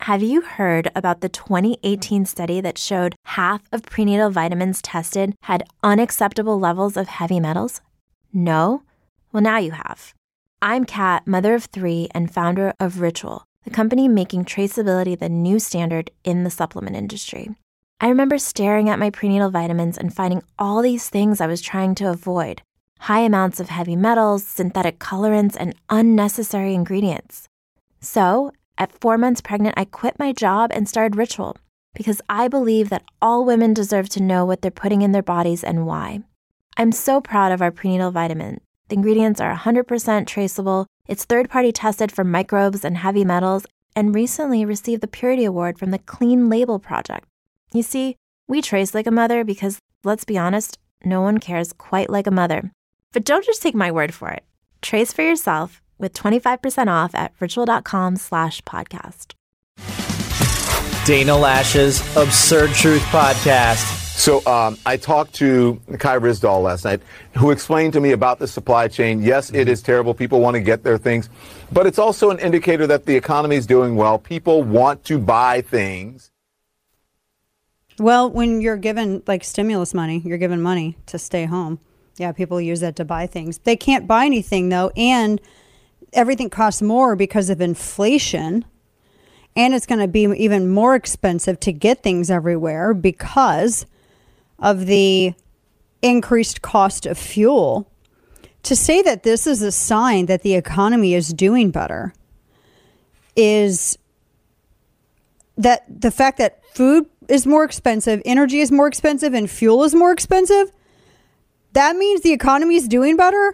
Have you heard about the 2018 study that showed half of prenatal vitamins tested had unacceptable levels of heavy metals? No? Well, now you have. I'm Kat, mother of 3 and founder of Ritual, the company making traceability the new standard in the supplement industry. I remember staring at my prenatal vitamins and finding all these things I was trying to avoid. High amounts of heavy metals, synthetic colorants, and unnecessary ingredients. So, at 4 months pregnant, I quit my job and started Ritual because I believe that all women deserve to know what they're putting in their bodies and why. I'm so proud of our prenatal vitamin. The ingredients are 100% traceable, it's third-party tested for microbes and heavy metals, and recently received the Purity Award from the Clean Label Project. You see, we trace like a mother because, let's be honest, no one cares quite like a mother. But don't just take my word for it. Trace for yourself with 25% off at ritual.com/podcast. Dana Loesch's Absurd Truth Podcast. So I talked to Kai Ryssdal last night, who explained to me about the supply chain. Yes, it is terrible. People want to get their things. But it's also an indicator that the economy is doing well. People want to buy things. Well, when you're given like stimulus money, you're given money to stay home. Yeah, people use that to buy things. They can't buy anything, though, and everything costs more because of inflation. And it's going to be even more expensive to get things everywhere because of the increased cost of fuel. To say that this is a sign that the economy is doing better is that the fact that food is more expensive, energy is more expensive, and fuel is more expensive, that means the economy is doing better?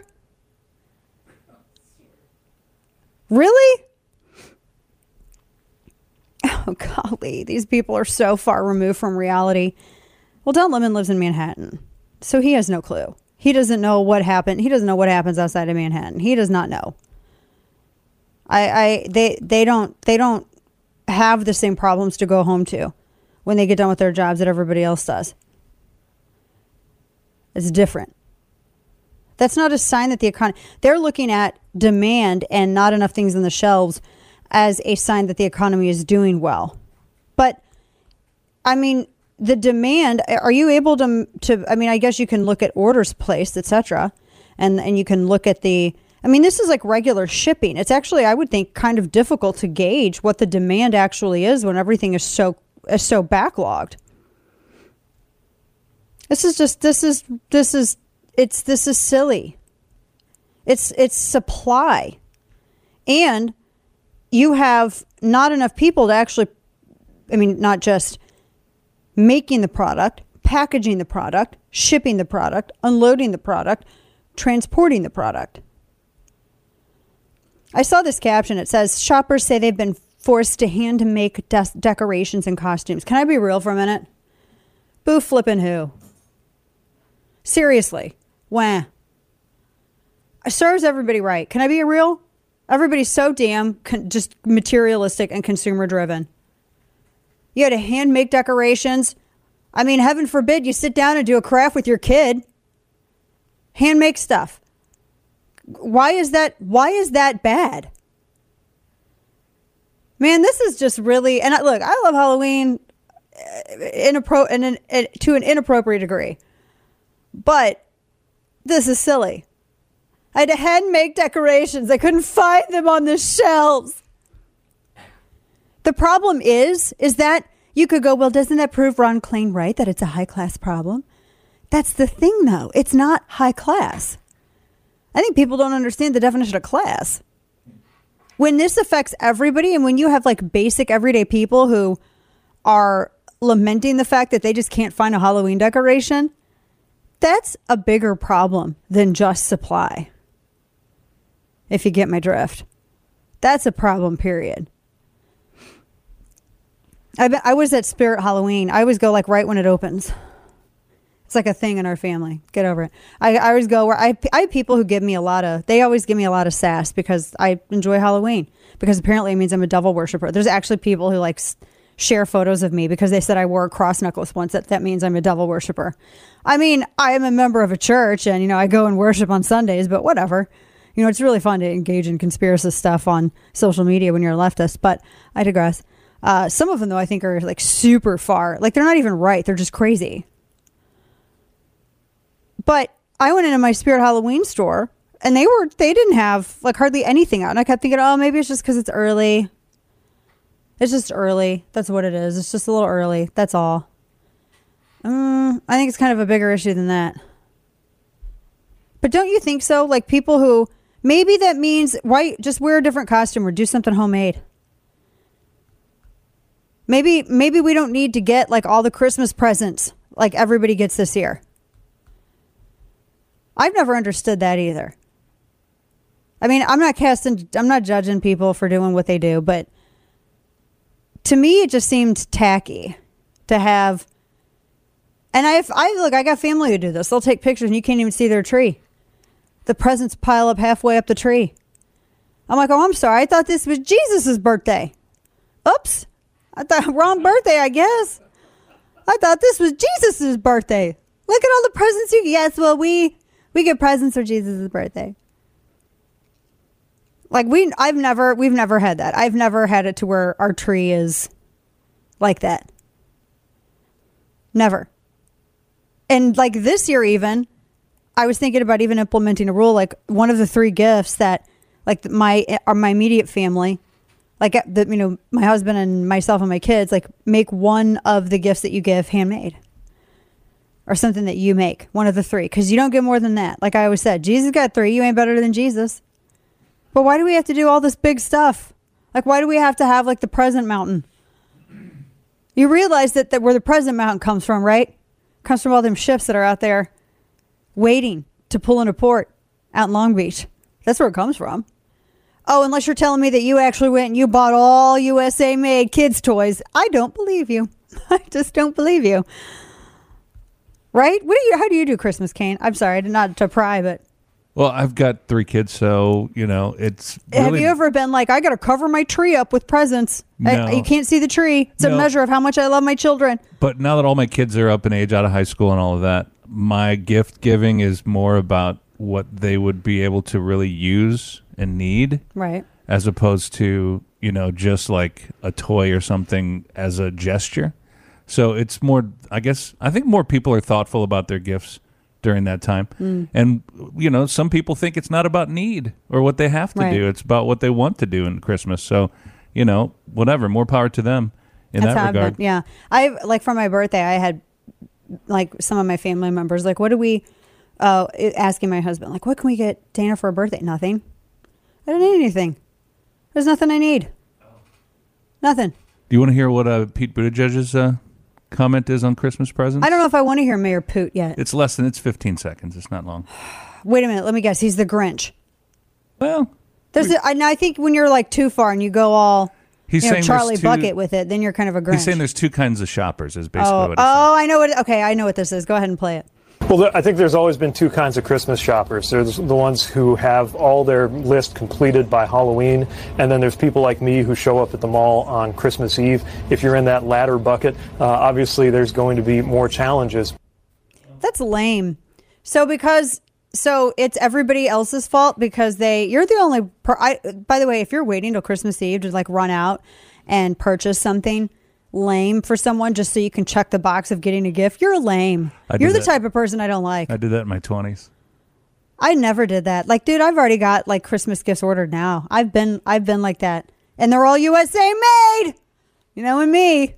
Really? Oh, golly, these people are so far removed from reality. Well, Don Lemon lives in Manhattan, so he has no clue. He doesn't know what happened. He doesn't know what happens outside of Manhattan. He does not know. They don't have the same problems to go home to when they get done with their jobs that everybody else does. It's different. That's not a sign that the economy... They're looking at demand and not enough things on the shelves as a sign that the economy is doing well. But, I mean, the demand... Are you able to I mean, I guess you can look at orders placed, etc. And you can look at the... I mean, this is like regular shipping. It's actually, I would think, kind of difficult to gauge what the demand actually is when everything is so backlogged. This is silly. It's supply. And you have not enough people to actually, I mean, not just making the product, packaging the product, shipping the product, unloading the product, transporting the product. I saw this caption. It says, shoppers say they've been forced to hand make decorations and costumes. Can I be real for a minute? Boo flippin' who? Seriously. Wah. It serves everybody right. Can I be real? Everybody's so damn just materialistic and consumer driven. You had to hand make decorations. I mean, heaven forbid you sit down and do a craft with your kid. Hand make stuff. Why is that bad? Man, this is just really, and look, I love Halloween to an inappropriate degree. But this is silly. I had to hand make decorations. I couldn't find them on the shelves. The problem is that you could go, well, doesn't that prove Ron Klain right that it's a high class problem? That's the thing, though. It's not high class. I think people don't understand the definition of class. When this affects everybody, and when you have like basic everyday people who are lamenting the fact that they just can't find a Halloween decoration, that's a bigger problem than just supply. If you get my drift. That's a problem, period. I was at Spirit Halloween. I always go like right when it opens. It's like a thing in our family. Get over it. I always go where I have people who they always give me a lot of sass because I enjoy Halloween. Because apparently it means I'm a devil worshiper. There's actually people who like share photos of me because they said I wore a cross necklace once. That means I'm a devil worshiper. I mean, I am a member of a church and, I go and worship on Sundays, but whatever. It's really fun to engage in conspiracy stuff on social media when you're a leftist, but I digress. Some of them, though, I think are like super far. Like they're not even right. They're just crazy. But I went into my Spirit Halloween store and they didn't have like hardly anything out. And I kept thinking, oh, maybe it's just because it's early. It's just early. That's what it is. It's just a little early. That's all. I think it's kind of a bigger issue than that. But don't you think so? Like people who, maybe that means, why just wear a different costume or do something homemade. Maybe we don't need to get like all the Christmas presents like everybody gets this year. I've never understood that either. I mean, I'm not judging people for doing what they do, but to me, it just seemed tacky to have. And I got family who do this. They'll take pictures and you can't even see their tree. The presents pile up halfway up the tree. I'm like, oh, I'm sorry. I thought this was Jesus's birthday. Oops. I thought wrong birthday, I guess. I thought this was Jesus's birthday. Look at all the presents you get. Yes, well, we get presents for Jesus's birthday. Like we've never had that. I've never had it to where our tree is like that. Never. And like this year even, I was thinking about even implementing a rule, like one of the 3 gifts that like my immediate family, like my husband and myself and my kids, like make one of the gifts that you give handmade or something that you make, one of the 3, because you don't get more than that. Like I always said, Jesus got 3. You ain't better than Jesus. But why do we have to do all this big stuff? Like, why do we have to have like the present mountain? You realize that where the present mountain comes from, right? Comes from all them ships that are out there waiting to pull into port out in Long Beach. That's where it comes from. Oh, unless you're telling me that you actually went and you bought all USA made kids toys. I don't believe you. I just don't believe you. Right? How do you do Christmas, Kane? I'm sorry, not to pry, but. Well, I've got 3 kids, so, it's really... Have you ever been like, I got to cover my tree up with presents? No. You can't see the tree. It's a measure of how much I love my children. But now that all my kids are up in age, out of high school and all of that, my gift giving is more about what they would be able to really use and need. Right. As opposed to, just like a toy or something as a gesture. So it's more, I think more people are thoughtful about their gifts during that time. And, some people think it's not about need or what they have to do. It's about what they want to do in Christmas. So, whatever, more power to them in that regard. Yeah. For my birthday, I had like some of my family members, like, what do we, asking my husband, like, what can we get Dana for her birthday? Nothing. I don't need anything. There's nothing I need. Nothing. Do you want to hear what Pete Buttigieg's comment is on Christmas presents? I don't know if I want to hear Mayor Poot yet. It's 15 seconds. It's not long. Wait a minute. Let me guess. He's the Grinch. Well, I think when you're like too far and you go all Charlie Bucket with it, then you're kind of a Grinch. He's saying there's 2 kinds of shoppers is basically what he's saying. I know what. Okay, I know what this is. Go ahead and play it. Well, I think there's always been 2 kinds of Christmas shoppers. There's the ones who have all their list completed by Halloween, and then there's people like me who show up at the mall on Christmas Eve. If you're in that latter bucket, obviously there's going to be more challenges. That's lame. So it's everybody else's fault because you're the only. By the way, if you're waiting till Christmas Eve to like run out and purchase something lame for someone just so you can check the box of getting a gift, you're lame. You're the type of person I don't like. I did that in my 20s. I never did that. Like, dude, I've already got like Christmas gifts ordered now. I've been like that, and they're all USA made. And me,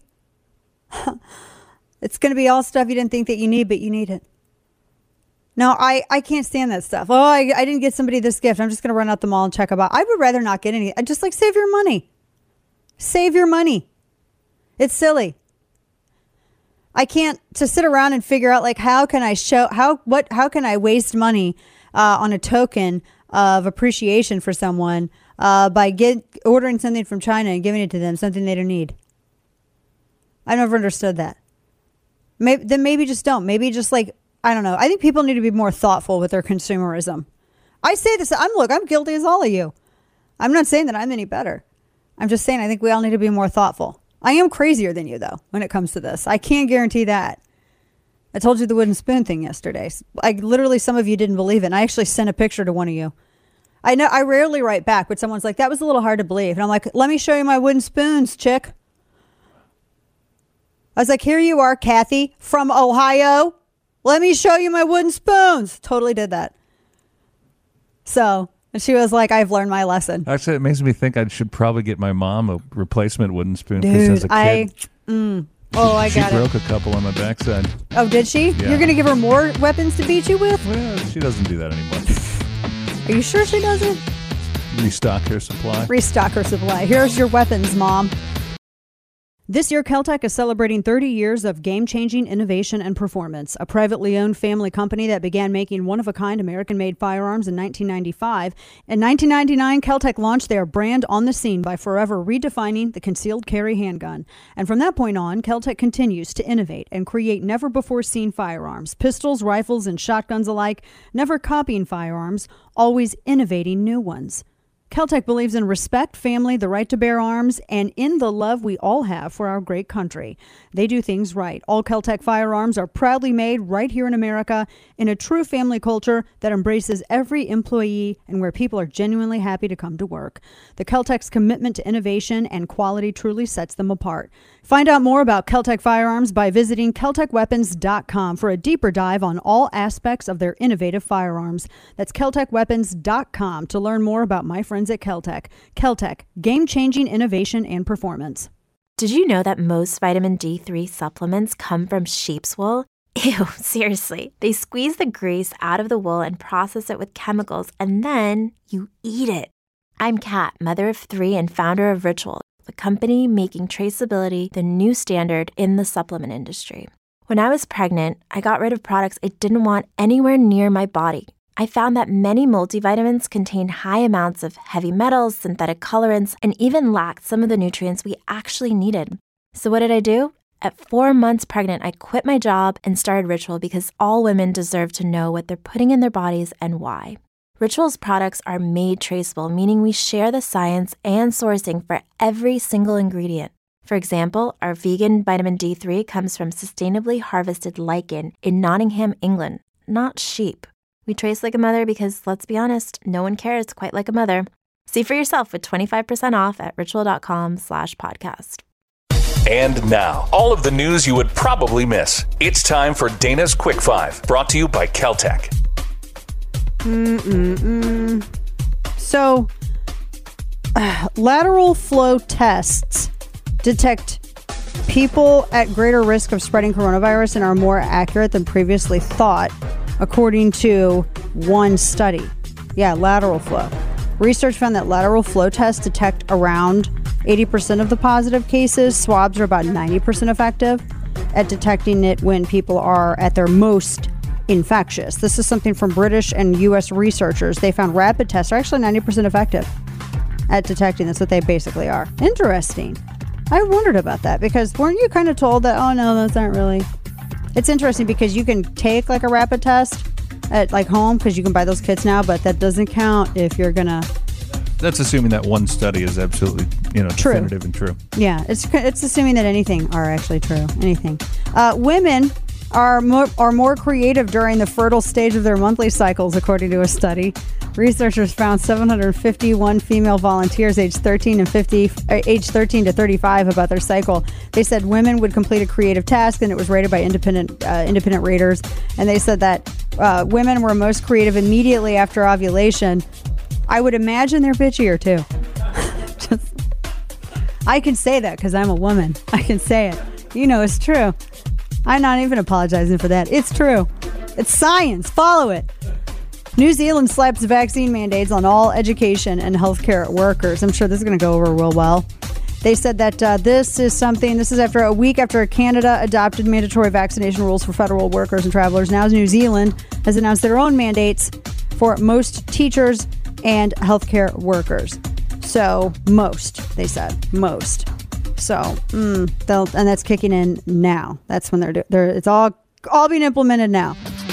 it's gonna be all stuff you didn't think that you need, but you need it. No, I can't stand that stuff. Oh, I didn't get somebody this gift. I'm just gonna run out the mall and check about. I would rather not get any. I just like save your money. Save your money. It's silly. I can't to sit around and figure out like how can I waste money on a token of appreciation for someone by ordering something from China and giving it to them, something they don't need. I never understood that. Maybe just don't. Maybe just like, I don't know. I think people need to be more thoughtful with their consumerism. I say this. I'm guilty as all of you. I'm not saying that I'm any better. I'm just saying I think we all need to be more thoughtful. I am crazier than you, though, when it comes to this. I can't guarantee that. I told you the wooden spoon thing yesterday. Literally, some of you didn't believe it. And I actually sent a picture to one of you. I know I rarely write back, but someone's like, that was a little hard to believe. And I'm like, let me show you my wooden spoons, chick. I was like, here you are, Kathy from Ohio. Let me show you my wooden spoons. Totally did that. So, and she was like, I've learned my lesson. Actually, it makes me think I should probably get my mom a replacement wooden spoon. Because as a kid, I she got broke it. a couple on my backside. Oh, did she? Yeah. You're going to give her more weapons to beat you with? Well, she doesn't do that anymore. Are you sure she doesn't? Restock her supply. Restock her supply. Here's your weapons, Mom. This year, Keltec is celebrating 30 years of game-changing innovation and performance. A privately owned family company that began making one-of-a-kind American-made firearms in 1995. In 1999, Keltec launched their brand on the scene by forever redefining the concealed carry handgun. And from that point on, Keltec continues to innovate and create never-before-seen firearms, pistols, rifles, and shotguns alike, never copying firearms, always innovating new ones. Keltec believes in respect, family, the right to bear arms, and in the love we all have for our great country. They do things right. All Keltec firearms are proudly made right here in America in a true family culture that embraces every employee and where people are genuinely happy to come to work. The Keltec's commitment to innovation and quality truly sets them apart. Find out more about Keltec firearms by visiting KeltecWeapons.com for a deeper dive on all aspects of their innovative firearms. That's KeltecWeapons.com to learn more about my friends at Keltec. Keltec, game-changing innovation and performance. Did you know that most vitamin D3 supplements come from sheep's wool? Ew, seriously. They squeeze the grease out of the wool and process it with chemicals, and then you eat it. I'm Kat, mother of 3 and founder of Ritual, the company making traceability the new standard in the supplement industry. When I was pregnant, I got rid of products I didn't want anywhere near my body. I found that many multivitamins contain high amounts of heavy metals, synthetic colorants, and even lacked some of the nutrients we actually needed. So what did I do? At 4 months pregnant, I quit my job and started Ritual because all women deserve to know what they're putting in their bodies and why. Ritual's products are made traceable, meaning we share the science and sourcing for every single ingredient. For example, our vegan vitamin D3 comes from sustainably harvested lichen in Nottingham, England, not sheep. We trace like a mother because, let's be honest, no one cares quite like a mother. See for yourself with 25% off at ritual.com/podcast. And now, all of the news you would probably miss. It's time for Dana's Quick Five, brought to you by Keltec. So, lateral flow tests detect people at greater risk of spreading coronavirus and are more accurate than previously thought, according to one study. Yeah, lateral flow. Research found that lateral flow tests detect around 80% of the positive cases. Swabs are about 90% effective at detecting it when people are at their most infectious. This is something from British and U.S. researchers. They found rapid tests are actually 90% effective at detecting this, what they basically are. Interesting. I wondered about that because weren't you kind of told that, oh no, those aren't really... It's interesting because you can take like a rapid test at like home because you can buy those kits now, but that doesn't count if you're gonna... That's assuming that one study is absolutely, True. definitive and true. Yeah, it's assuming that anything are actually true. Anything. Women are more creative during the fertile stage of their monthly cycles, according to a study. Researchers found 751 female volunteers aged 13 to 35 about their cycle. They said women would complete a creative task, and it was rated by independent raters. And they said that women were most creative immediately after ovulation. I would imagine they're bitchier too. I can say that because I'm a woman. I can say it. It's true. I'm not even apologizing for that. It's true. It's science. Follow it. New Zealand slaps vaccine mandates on all education and healthcare workers. I'm sure this is going to go over real well. They said that this is after a week after Canada adopted mandatory vaccination rules for federal workers and travelers. Now New Zealand has announced their own mandates for most teachers and healthcare workers. So they said most. So and that's kicking in now. That's when it's all being implemented now.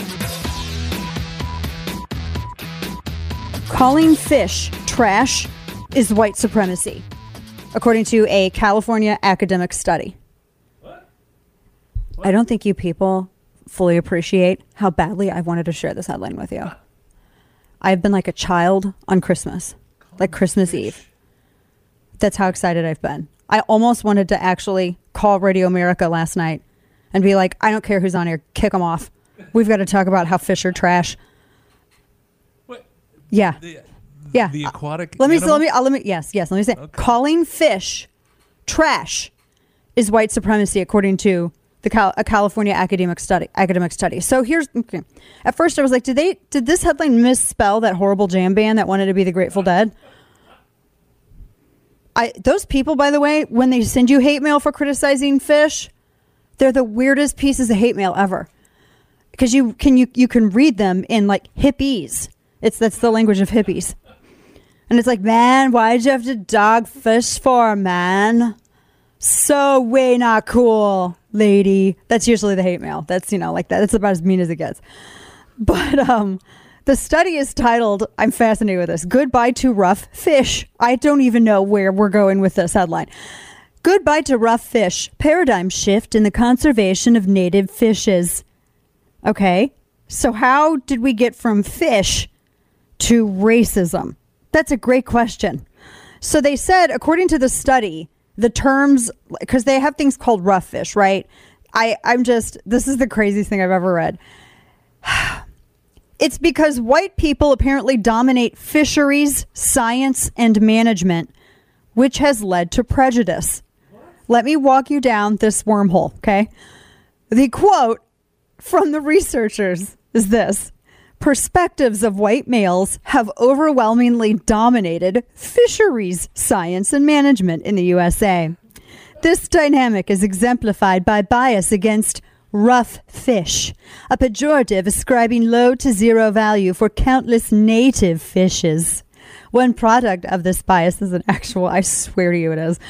Calling fish trash is white supremacy, according to a California academic study. What? I don't think you people fully appreciate how badly I wanted to share this headline with you. I've been like a child on Christmas, like Christmas Eve. That's how excited I've been. I almost wanted to actually call Radio America last night and be like, I don't care who's on here, kick them off. We've got to talk about how fish are trash. What? Yeah. Yeah. The aquatic Let me animal? yes. Let me say, Okay. calling fish trash is white supremacy, according to a California academic study. So here's, okay. At first I was like, did this headline misspell that horrible jam band that wanted to be the Grateful Dead? Those people, by the way, when they send you hate mail for criticizing fish, they're the weirdest pieces of hate mail ever. Because you can read them in like hippies. That's the language of hippies. And it's like, man, why'd you have to dog fish for, man? So way not cool, lady. That's usually the hate mail. That's, like that. It's about as mean as it gets. But the study is titled, I'm fascinated with this, Goodbye to Rough Fish. I don't even know where we're going with this headline. Goodbye to rough fish. Paradigm shift in the conservation of native fishes. Okay, so how did we get from fish to racism? That's a great question. So they said, according to the study, the terms, because they have things called rough fish, right? This is the craziest thing I've ever read. It's because white people apparently dominate fisheries, science, and management, which has led to prejudice. Let me walk you down this wormhole, okay? The quote from the researchers is this: perspectives of white males have overwhelmingly dominated fisheries, science, and management in the USA. This dynamic is exemplified by bias against rough fish, a pejorative ascribing low to zero value for countless native fishes. One product of this bias is I swear to you it is.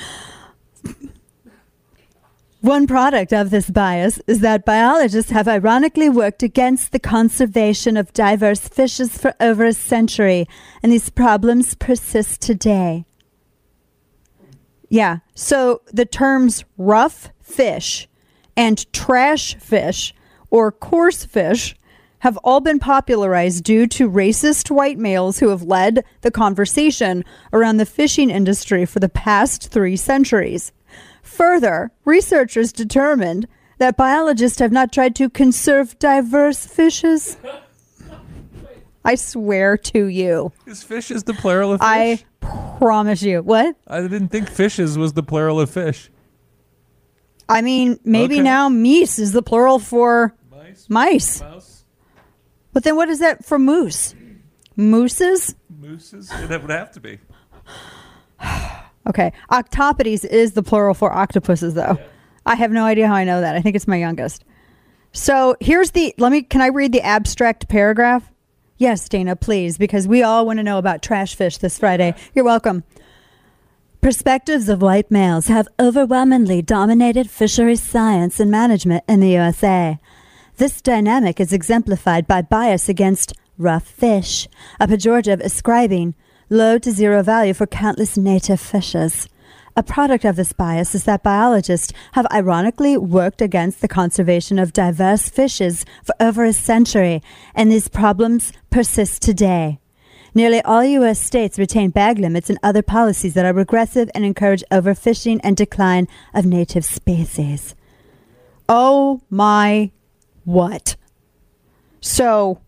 One product of this bias is that biologists have ironically worked against the conservation of diverse fishes for over a century, and these problems persist today. Yeah, so the terms rough fish and trash fish or coarse fish have all been popularized due to racist white males who have led the conversation around the fishing industry for the past 3 centuries. Further, researchers determined that biologists have not tried to conserve diverse fishes. I swear to you. Is fishes the plural of fish? I promise you. What? I didn't think fishes was the plural of fish. I mean, maybe Okay. now meese is the plural for mice. Mouse? But then what is that for moose? Mooses? Mooses? Yeah, that would have to be. Okay. Octopodes is the plural for octopuses, though. Yeah. I have no idea how I know that. I think it's my youngest. So here's can I read the abstract paragraph? Yes, Dana, please, because we all want to know about trash fish this Friday. You're welcome. Perspectives of white males have overwhelmingly dominated fisheries science and management in the USA. This dynamic is exemplified by bias against rough fish, a pejorative ascribing low to zero value for countless native fishes. A product of this bias is that biologists have ironically worked against the conservation of diverse fishes for over a century, and these problems persist today. Nearly all U.S. states retain bag limits and other policies that are regressive and encourage overfishing and decline of native species. Oh my what? So,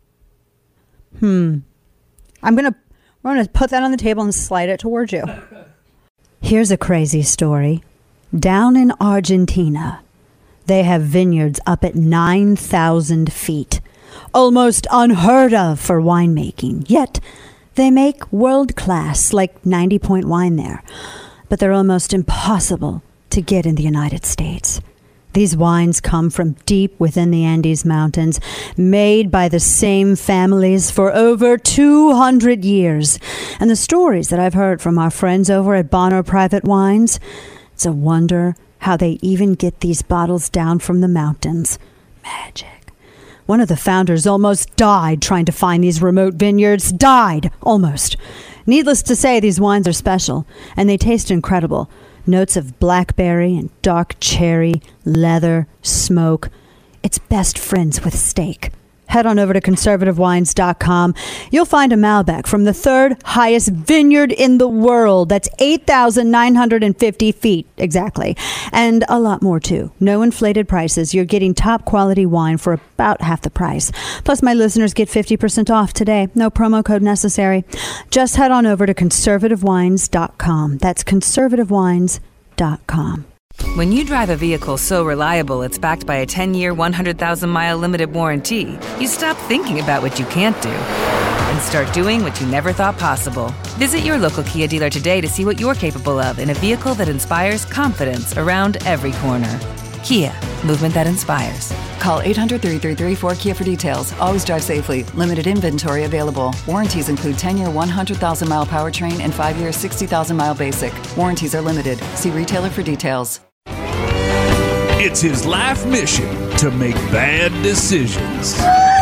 we're going to put that on the table and slide it towards you. Here's a crazy story. Down in Argentina, they have vineyards up at 9,000 feet. Almost unheard of for winemaking. Yet, they make world-class, like 90-point wine there. But they're almost impossible to get in the United States. These wines come from deep within the Andes Mountains, made by the same families for over 200 years. And the stories that I've heard from our friends over at Bonner Private Wines, it's a wonder how they even get these bottles down from the mountains. Magic. One of the founders almost died trying to find these remote vineyards. Died, almost. Needless to say, these wines are special, and they taste incredible. Notes of blackberry and dark cherry, leather, smoke. It's best friends with steak. head on over to conservativewines.com. You'll find a Malbec from the third highest vineyard in the world. That's 8,950 feet exactly. And a lot more too. No inflated prices. You're getting top quality wine for about half the price. Plus, my listeners get 50% off today. No promo code necessary. Just head on over to conservativewines.com. That's conservativewines.com. When you drive a vehicle so reliable it's backed by a 10-year, 100,000-mile limited warranty, you stop thinking about what you can't do and start doing what you never thought possible. Visit your local Kia dealer today to see what you're capable of in a vehicle that inspires confidence around every corner. Kia, movement that inspires. Call 800-333-4KIA for details. Always drive safely. Limited inventory available. Warranties include 10-year, 100,000-mile powertrain and 5-year, 60,000-mile basic. Warranties are limited. See retailer for details. It's his life mission to make bad decisions.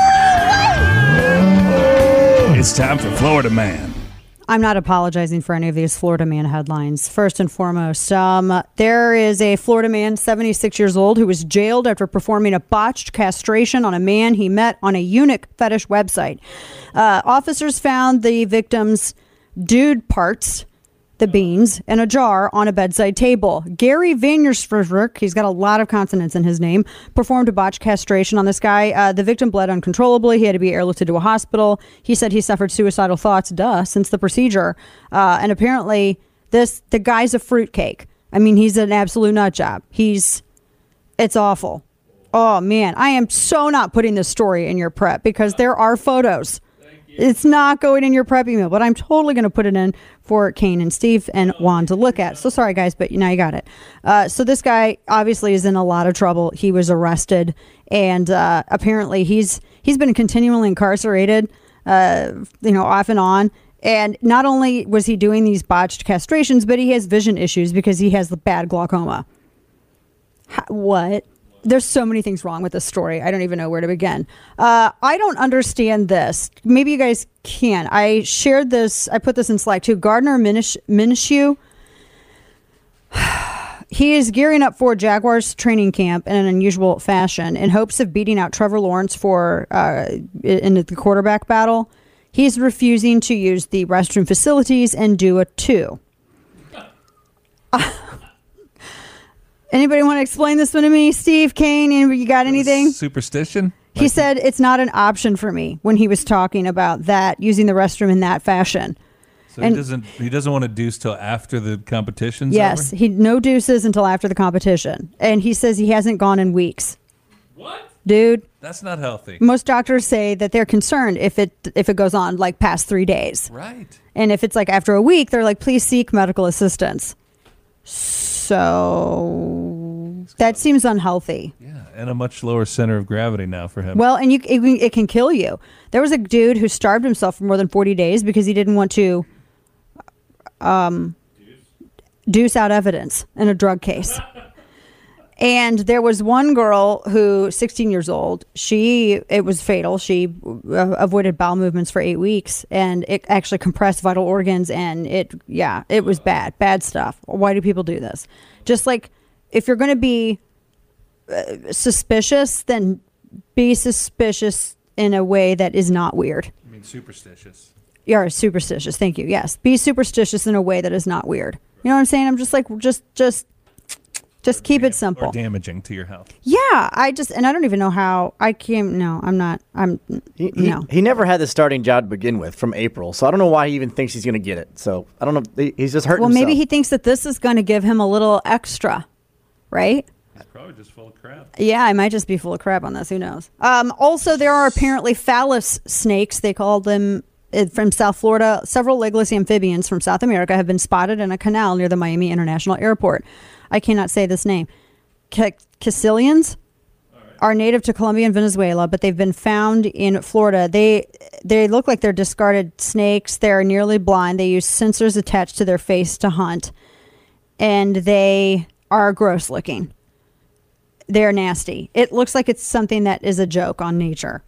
It's time for Florida Man. I'm not apologizing for any of these Florida Man headlines. First and foremost, there is a Florida man, 76 years old, who was jailed after performing a botched castration on a man he met on a eunuch fetish website. Officers found the victim's dude parts, the beans, in a jar on a bedside table. Gary Vanyersford, he's got a lot of consonants in his name, performed a botched castration on this guy. The victim bled uncontrollably. He had to be airlifted to a hospital. He said he suffered suicidal thoughts, since the procedure. And apparently, the guy's a fruitcake. I mean, he's an absolute nut job. It's awful. Oh, man. I am so not putting this story in your prep because there are photos. It's not going in your prep email, but I'm totally going to put it in for Kane and Steve and Juan to look at. So sorry, guys, but now you got it. So this guy obviously is in a lot of trouble. He was arrested, and apparently he's been continually incarcerated, off and on. And not only was he doing these botched castrations, but he has vision issues because he has bad glaucoma. What? There's so many things wrong with this story. I don't even know where to begin. I don't understand this. Maybe you guys can. I shared this. I put this in Slack too. Gardner Minshew. He is gearing up for Jaguars training camp in an unusual fashion in hopes of beating out Trevor Lawrence in the quarterback battle. He's refusing to use the restroom facilities and do a 2. Anybody want to explain this one to me? Steve, Kane, you got anything? Superstition? He said it's not an option for me when he was talking about that, using the restroom in that fashion. So he doesn't want to deuce till after the competition's yes, over? no deuces until after the competition. And he says he hasn't gone in weeks. What? Dude. That's not healthy. Most doctors say that they're concerned if it goes on like past 3 days. Right. And if it's like after a week, they're like, please seek medical assistance. So that seems unhealthy. Yeah, and a much lower center of gravity now for him. Well, and it can kill you. There was a dude who starved himself for more than 40 days because he didn't want to deuce out evidence in a drug case. And there was one girl who, 16 years old, it was fatal. She avoided bowel movements for 8 weeks, and it actually compressed vital organs, and it was bad stuff. Why do people do this? Just like, if you're going to be suspicious, then be suspicious in a way that is not weird. I mean, superstitious. You're superstitious. Thank you. Yes. Be superstitious in a way that is not weird. You know what I'm saying? I'm just like, just keep it simple. Or damaging to your health. Yeah, I don't even know how I came. No, I'm not. No. He never had the starting job to begin with from April, so I don't know why he even thinks he's going to get it. So I don't know. He's just hurting himself. Well, maybe he thinks that this is going to give him a little extra, right? He's probably just full of crap. Yeah, I might just be full of crap on this. Who knows? Also, there are apparently phallus snakes. They call them from South Florida. Several legless amphibians from South America have been spotted in a canal near the Miami International Airport. I cannot say this name. Caecilians are native to Colombia and Venezuela, but they've been found in Florida. They look like they're discarded snakes. They're nearly blind. They use sensors attached to their face to hunt, and they are gross looking. They're nasty. It looks like it's something that is a joke on nature.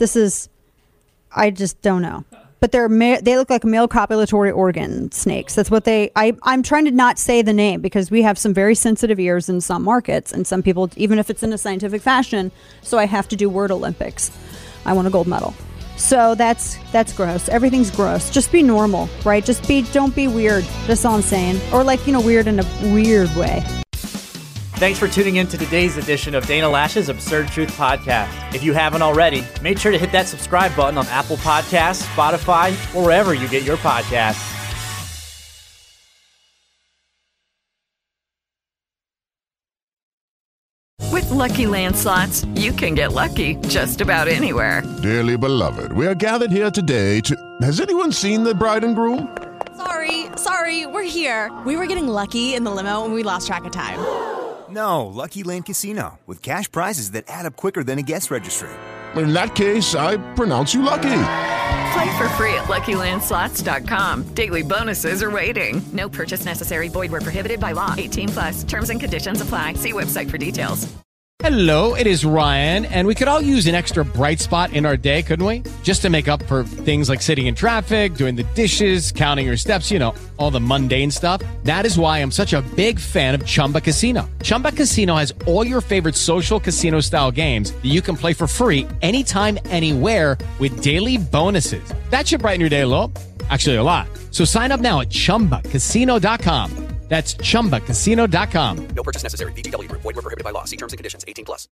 I just don't know. But they look like male copulatory organ snakes. That's what I'm trying to not say the name because we have some very sensitive ears in some markets and some people, even if it's in a scientific fashion. So I have to do word Olympics. I want a gold medal. So that's gross. Everything's gross. Just be normal, right? Don't be weird. That's all I'm saying. Or weird in a weird way. Thanks for tuning in to today's edition of Dana Lash's Absurd Truth Podcast. If you haven't already, make sure to hit that subscribe button on Apple Podcasts, Spotify, or wherever you get your podcasts. With Lucky Land Slots, you can get lucky just about anywhere. Dearly beloved, we are gathered here today to... Has anyone seen the bride and groom? Sorry, we're here. We were getting lucky in the limo and we lost track of time. No, Lucky Land Casino, with cash prizes that add up quicker than a guest registry. In that case, I pronounce you lucky. Play for free at LuckyLandSlots.com. Daily bonuses are waiting. No purchase necessary. Void where prohibited by law. 18+. Terms and conditions apply. See website for details. Hello, it is Ryan, and we could all use an extra bright spot in our day, couldn't we? Just to make up for things like sitting in traffic, doing the dishes, counting your steps, all the mundane stuff. That is why I'm such a big fan of Chumba Casino. Chumba Casino has all your favorite social casino-style games that you can play for free anytime, anywhere with daily bonuses. That should brighten your day a little. Actually, a lot. So sign up now at ChumbaCasino.com. That's ChumbaCasino.com. No purchase necessary. VGW Group. Void where prohibited by law. See terms and conditions. 18+.